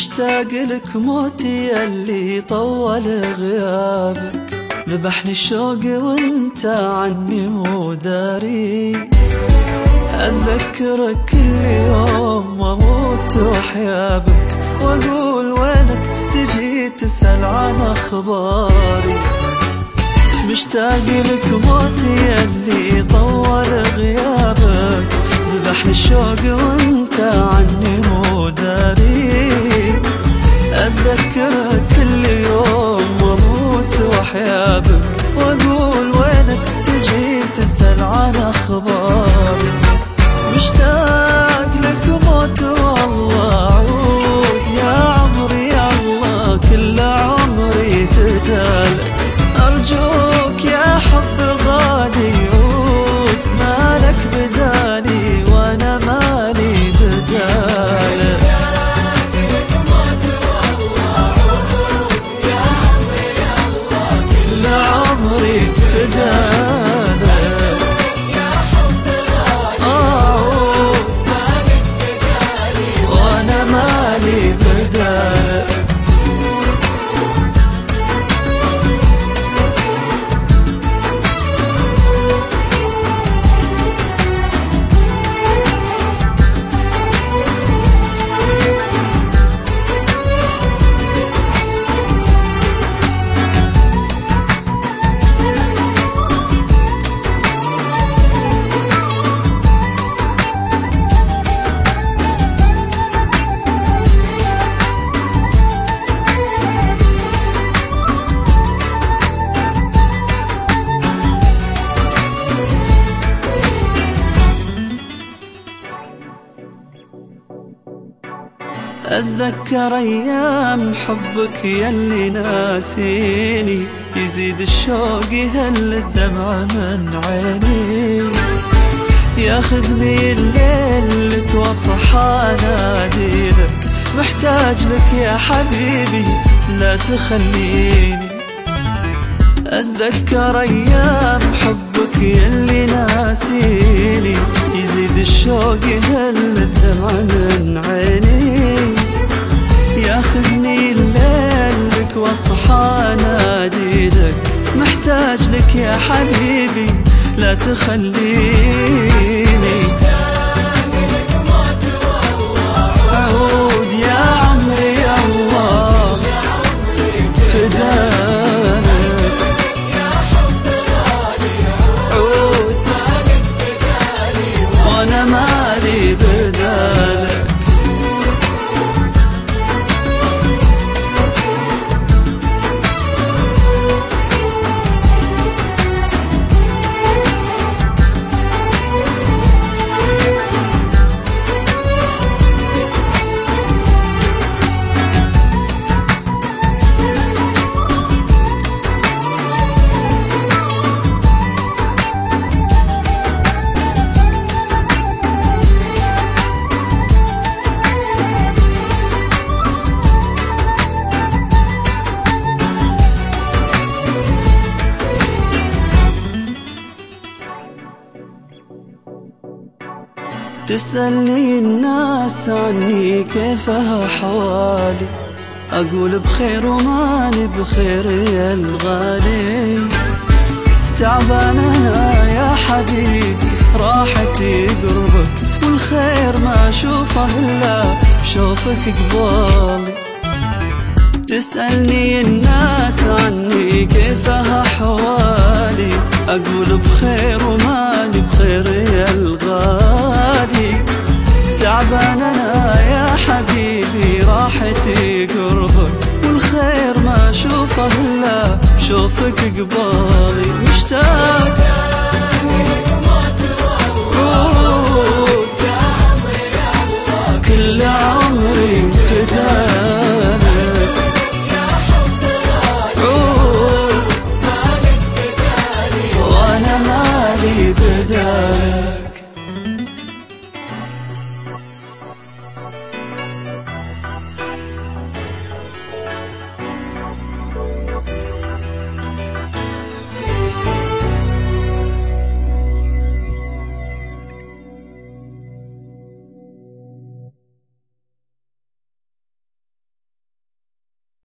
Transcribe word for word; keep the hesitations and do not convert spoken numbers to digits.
مشتاق لك موتي اللي طول غيابك، ذبحني الشوق وانت عني مو داري. أتذكرك كل يوم واموت واحيا بك، واقول وينك تجي تسأل عن اخباري. مشتاق لك موتي اللي طول غيابك، ذبحني الشوق وانت عني مو داري. أتذكرك كل يوم واموت واحيا بك، واقول وينك تجي تسأل عن اخباري. مشتاق لك موت والله عود يا عمري، يا الله كل عمري فدالك. أرجوك يا حب غالي عود، مالك بدالي وانا مالي بدالك. مشتاق لك موت والله عود يا عمري، يا الله كل عمري فدالك. يا حب غالي عود مالك بدالي وانا مالي بدالك. أتذكر أيام حبك يلي ناسيني، يزيد الشوق يهل الدمع من عيني. ياخذني الليل لك واصحى انادي لك، محتاج لك يا حبيبي لا تخليني. أتذكر أيام حبك يلي ناسيني، يزيد الشوق يهل الدمع من عيني. ياخذني الليل لك واصحى انادي لك، محتاج لك يا حبيبي لا تخليني. مشتاق لك موت والله عود يا عمري، يا الله يا عمري فدالك. يا حب غالي عود مالك بدالي وانا مالي بدالك. تسألني الناس عني كيف أحوالي، أقول بخير وماني بخير يا الغالي. تعبان أنا يا حبيبي راحتي قربك، والخير ما أشوفه إلا بشوفك قبالي. تسألني الناس عني كيف أحوالي، أقول بخير وماني بخير يا الغالي. تعبان أنا يا حبيبي راحتي قربك، والخير ما أشوفه إلا بشوفك قبالي. مشتاق